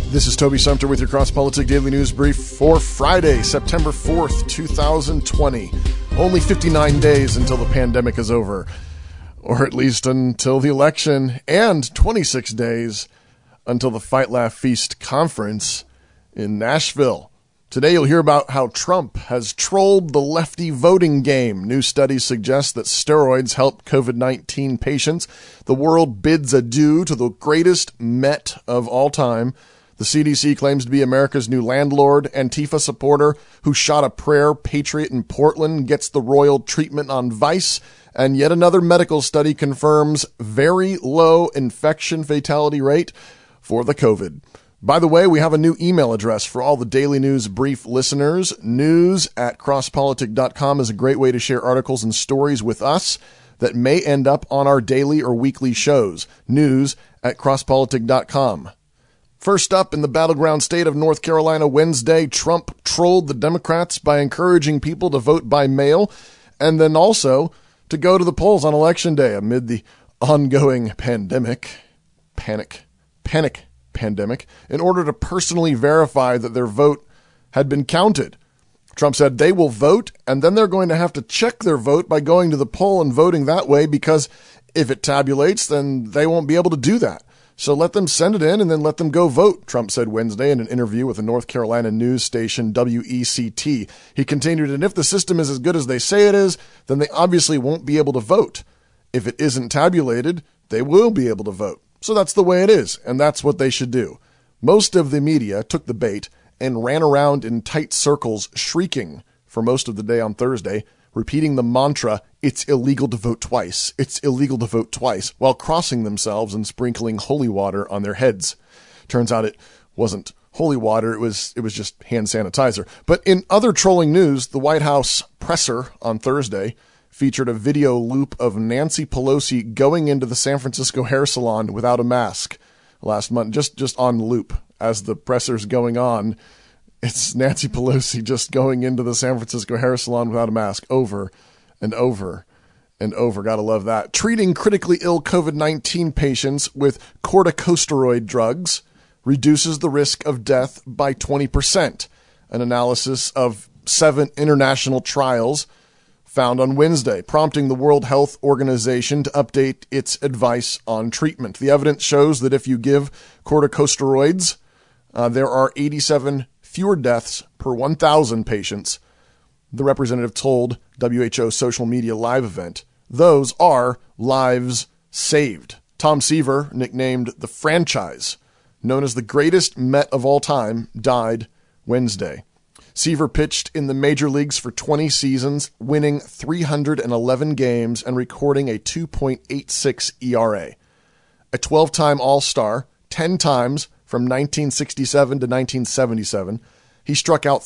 This is Toby Sumter with your Cross Politic Daily News Brief for Friday, September 4th, 2020. Only 59 days until the pandemic is over, or at least until the election, and 26 days until the Fight, Laugh, Feast conference in Nashville. Today you'll hear about how Trump has trolled the lefty voting game. New studies suggest that steroids help COVID-19 patients. The world bids adieu to the greatest Met of all time. The CDC claims to be America's new landlord. Antifa supporter who shot a prayer patriot in Portland gets the royal treatment on Vice. And yet another medical study confirms very low infection fatality rate for the COVID. By the way, we have a new email address for all the Daily News Brief listeners. News@crosspolitic.com is a great way to share articles and stories with us that may end up on our daily or weekly shows. News@crosspolitic.com. First up, in the battleground state of North Carolina Wednesday, Trump trolled the Democrats by encouraging people to vote by mail and then also to go to the polls on Election Day amid the ongoing pandemic in order to personally verify that their vote had been counted. Trump said they will vote, and then they're going to have to check their vote by going to the poll and voting that way, because if it tabulates, then they won't be able to do that. So let them send it in and then let them go vote, Trump said Wednesday in an interview with the North Carolina news station WECT. He continued, and if the system is as good as they say it is, then they obviously won't be able to vote. If it isn't tabulated, they will be able to vote. So that's the way it is, and that's what they should do. Most of the media took the bait and ran around in tight circles shrieking for most of the day on Thursday, repeating the mantra, "It's illegal to vote twice. It's illegal to vote twice," while crossing themselves and sprinkling holy water on their heads. Turns out it wasn't holy water, it was just hand sanitizer. But in other trolling news, the White House presser on Thursday featured a video loop of Nancy Pelosi going into the San Francisco hair salon without a mask last month, just on loop as the presser's going on. It's Nancy Pelosi just going into the San Francisco hair salon without a mask over and over and over. Gotta love that. Treating critically ill COVID-19 patients with corticosteroid drugs reduces the risk of death by 20%. An analysis of 7 international trials found on Wednesday, prompting the World Health Organization to update its advice on treatment. The evidence shows that if you give corticosteroids, there are 87 fewer deaths per 1,000 patients, the representative told WHO social media live event. Those are lives saved. Tom Seaver, nicknamed the Franchise, known as the greatest Met of all time, died Wednesday. Seaver pitched in the major leagues for 20 seasons, winning 311 games and recording a 2.86 ERA. A 12-time All-Star, 10 times from 1967 to 1977, he struck out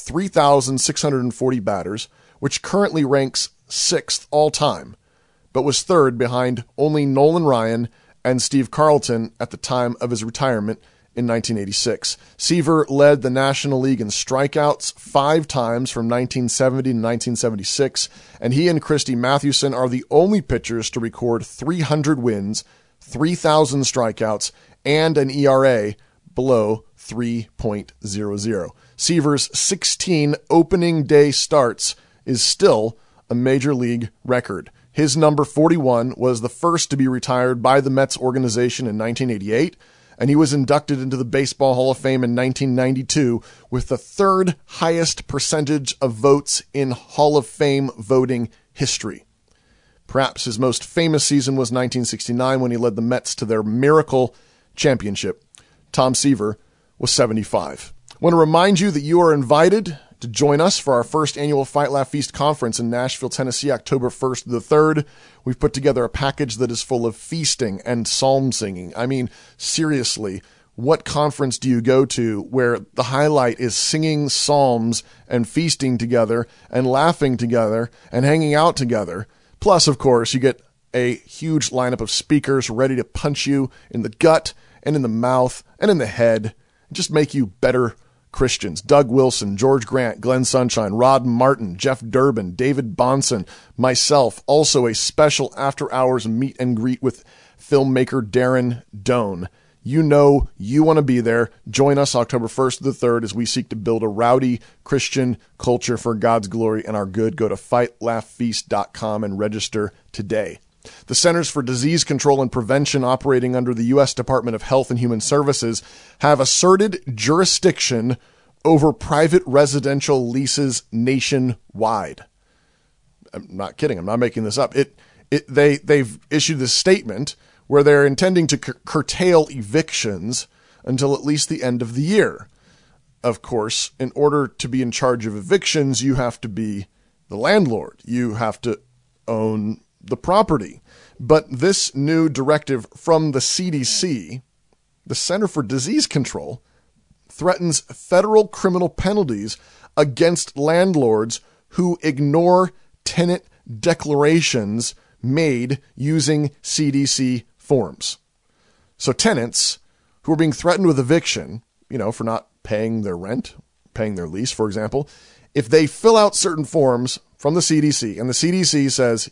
3,640 batters, which currently ranks 6th all-time, but was 3rd behind only Nolan Ryan and Steve Carlton at the time of his retirement in 1986. Seaver led the National League in strikeouts 5 times from 1970 to 1976, and he and Christy Mathewson are the only pitchers to record 300 wins, 3,000 strikeouts, and an ERA below 3.00. Seaver's 16 opening day starts is still a major league record. His number 41 was the first to be retired by the Mets organization in 1988, and he was inducted into the Baseball Hall of Fame in 1992 with the 3rd highest percentage of votes in Hall of Fame voting history. Perhaps his most famous season was 1969 when he led the Mets to their miracle championship. Tom Seaver was 75. I want to remind you that you are invited to join us for our first annual Fight, Laugh, Feast conference in Nashville, Tennessee, October 1st to the 3rd. We've put together a package that is full of feasting and psalm singing. I mean, seriously, what conference do you go to where the highlight is singing psalms and feasting together and laughing together and hanging out together? Plus, of course, you get a huge lineup of speakers ready to punch you in the gut and in the mouth and in the head and just make you better Christians. Doug Wilson, George Grant, Glenn Sunshine, Rod Martin, Jeff Durbin, David Bonson, myself, also a special after-hours meet and greet with filmmaker Darren Doan. You know you want to be there. Join us October 1st to the 3rd as we seek to build a rowdy Christian culture for God's glory and our good. Go to fightlaughfeast.com and register today. The Centers for Disease Control and Prevention, operating under the U.S. Department of Health and Human Services, have asserted jurisdiction over private residential leases nationwide. I'm not kidding. I'm not making this up. They've issued this statement where they're intending to curtail evictions until at least the end of the year. Of course, in order to be in charge of evictions, you have to be the landlord. You have to own the property. But this new directive from the CDC, the Center for Disease Control, threatens federal criminal penalties against landlords who ignore tenant declarations made using CDC forms. So tenants who are being threatened with eviction, for not paying their rent, paying their lease, for example, if they fill out certain forms from the CDC and the CDC says,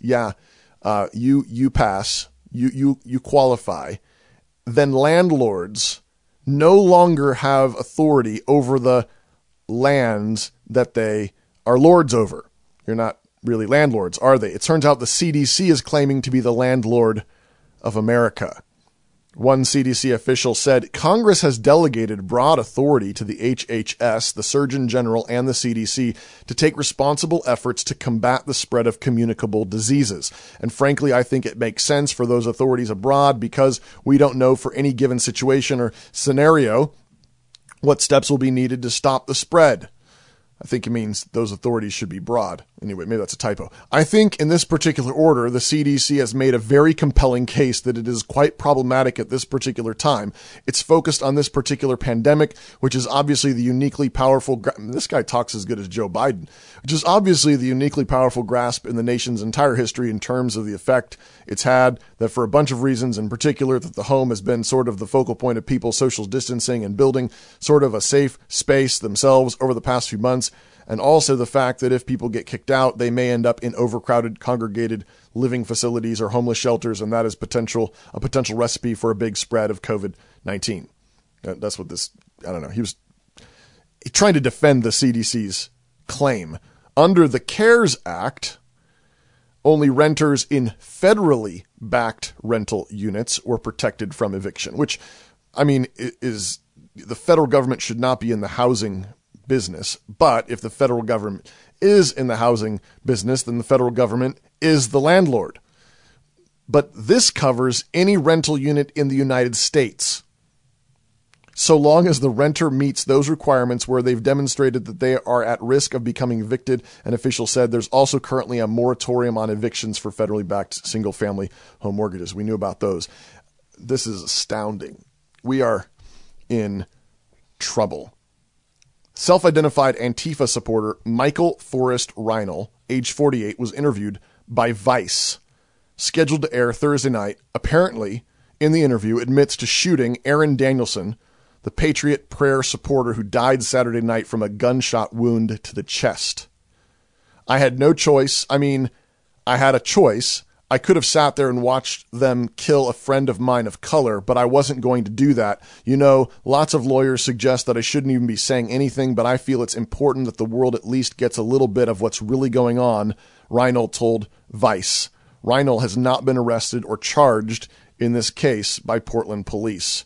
you pass, you qualify, then landlords no longer have authority over the lands that they are lords over. You're not really landlords, are they? It turns out the CDC is claiming to be the landlord of America. One CDC official said, Congress has delegated broad authority to the HHS, the Surgeon General, and the CDC to take responsible efforts to combat the spread of communicable diseases. And frankly, I think it makes sense for those authorities abroad because we don't know for any given situation or scenario what steps will be needed to stop the spread. I think it means those authorities should be broad. Anyway, maybe that's a typo. I think in this particular order, the CDC has made a very compelling case that it is quite problematic at this particular time. It's focused on this particular pandemic, which is obviously the uniquely powerful, this guy talks as good as Joe Biden, which is obviously the uniquely powerful grasp in the nation's entire history in terms of the effect it's had, that for a bunch of reasons, in particular that the home has been sort of the focal point of people's social distancing and building sort of a safe space themselves over the past few months. And also the fact that if people get kicked out, they may end up in overcrowded, congregated living facilities or homeless shelters, and that is a potential recipe for a big spread of COVID-19. That's what this, he was trying to defend the CDC's claim. Under the CARES Act, only renters in federally backed rental units were protected from eviction, which, is the federal government should not be in the housing business. But if the federal government is in the housing business, then the federal government is the landlord. But this covers any rental unit in the United States, so long as the renter meets those requirements where they've demonstrated that they are at risk of becoming evicted. An official said there's also currently a moratorium on evictions for federally backed single-family home mortgages. We knew about those. This is astounding. We are in trouble. Self-identified Antifa supporter Michael Forrest Reinl, age 48, was interviewed by Vice, scheduled to air Thursday night. Apparently, in the interview, admits to shooting Aaron Danielson, the Patriot Prayer supporter who died Saturday night from a gunshot wound to the chest. I had no choice. I had a choice. I could have sat there and watched them kill a friend of mine of color, but I wasn't going to do that. Lots of lawyers suggest that I shouldn't even be saying anything, but I feel it's important that the world at least gets a little bit of what's really going on, Reinl told Vice. Reinl has not been arrested or charged in this case by Portland police.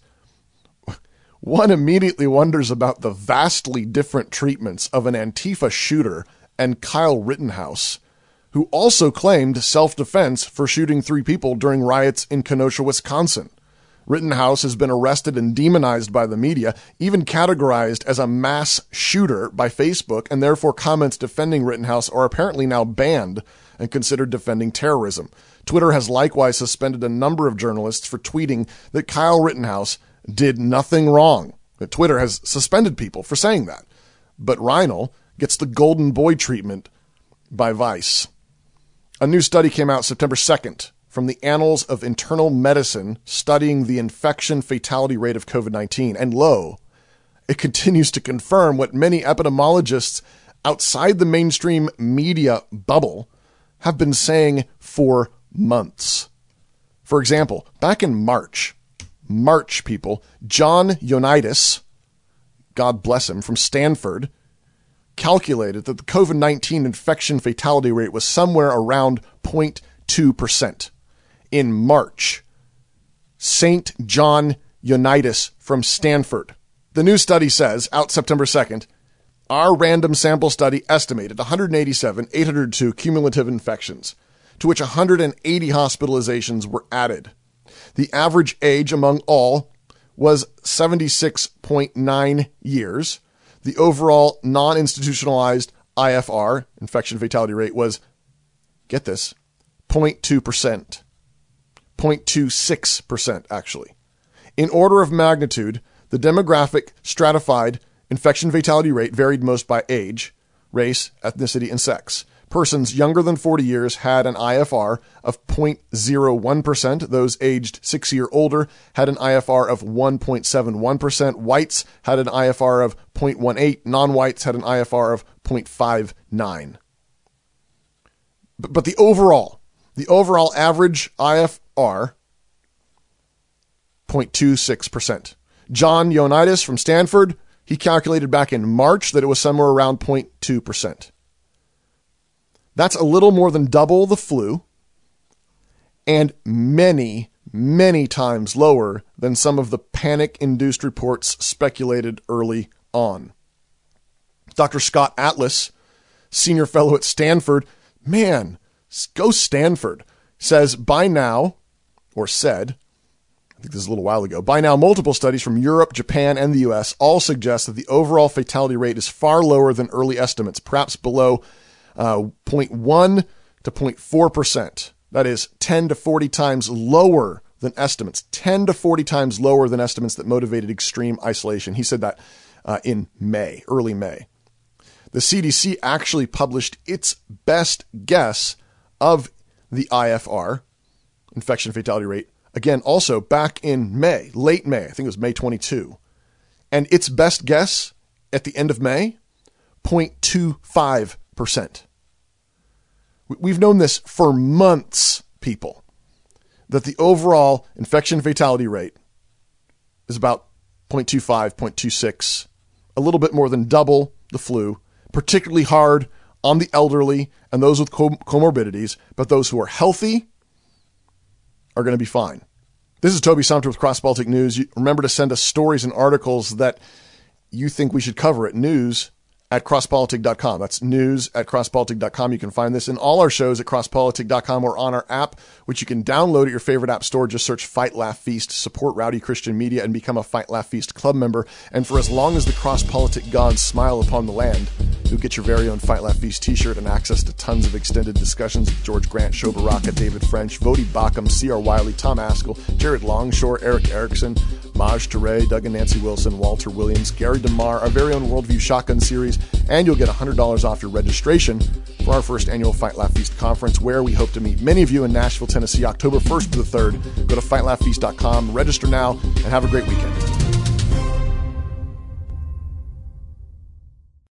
One immediately wonders about the vastly different treatments of an Antifa shooter and Kyle Rittenhouse, who also claimed self-defense for shooting 3 people during riots in Kenosha, Wisconsin. Rittenhouse has been arrested and demonized by the media, even categorized as a mass shooter by Facebook, and therefore comments defending Rittenhouse are apparently now banned and considered defending terrorism. Twitter has likewise suspended a number of journalists for tweeting that Kyle Rittenhouse did nothing wrong. Twitter has suspended people for saying that. But Reinl gets the golden boy treatment by Vice. A new study came out September 2nd from the Annals of Internal Medicine studying the infection fatality rate of COVID-19. And lo, it continues to confirm what many epidemiologists outside the mainstream media bubble have been saying for months. For example, back in March, March, people, John Ioannidis, God bless him, from Stanford, calculated that the COVID-19 infection fatality rate was somewhere around 0.2% in March. St. John Ioannidis from Stanford. The new study says, out September 2nd, our random sample study estimated 802 cumulative infections, to which 180 hospitalizations were added. The average age among all was 76.9 years. The overall non-institutionalized IFR, infection fatality rate, was, get this, 0.2%. 0.26%, actually. In order of magnitude, the demographic stratified infection fatality rate varied most by age, race, ethnicity, and sex. Persons younger than 40 years had an IFR of 0.01%. Those aged 6 years older had an IFR of 1.71%. Whites had an IFR of 0.18. Non-whites had an IFR of 0.59. But the overall average IFR, 0.26%. John Ioannidis from Stanford, he calculated back in March that it was somewhere around 0.2%. That's a little more than double the flu and many, many times lower than some of the panic-induced reports speculated early on. Dr. Scott Atlas, senior fellow at Stanford, man, go Stanford, says by now, or said, I think this is a little while ago, by now multiple studies from Europe, Japan, and the U.S. all suggest that the overall fatality rate is far lower than early estimates, perhaps below 0.1 to 0.4%. That is 10 to 40 times lower than estimates. 10 to 40 times lower than estimates that motivated extreme isolation. He said that in May, early May. The CDC actually published its best guess of the IFR, infection fatality rate, again, also back in May, late May, I think it was May 22. And its best guess at the end of May, 0.25%. We've known this for months, people, that the overall infection fatality rate is about 0.25, 0.26, a little bit more than double the flu, particularly hard on the elderly and those with comorbidities, but those who are healthy are going to be fine. This is Toby Sumter with Cross Baltic News. Remember to send us stories and articles that you think we should cover at news@crosspolitic.com. That's news@crosspolitic.com. You can find this in all our shows at crosspolitic.com or on our app, which you can download at your favorite app store. Just search Fight, Laugh, Feast, support Rowdy Christian Media, and become a Fight, Laugh, Feast club member. And for as long as the Cross-Politic gods smile upon the land, you'll get your very own Fight, Laugh, Feast t-shirt and access to tons of extended discussions with George Grant, Sho Baraka, David French, Vodi Bakum, C.R. Wiley, Tom Askell, Jared Longshore, Eric Erickson, Maj Touré, Doug and Nancy Wilson, Walter Williams, Gary DeMar, our very own Worldview Shotgun series, and you'll get $100 off your registration for our first annual Fight, Laugh, Feast conference, where we hope to meet many of you in Nashville, Tennessee, October 1st to the 3rd. Go to fightlaughfeast.com, register now, and have a great weekend.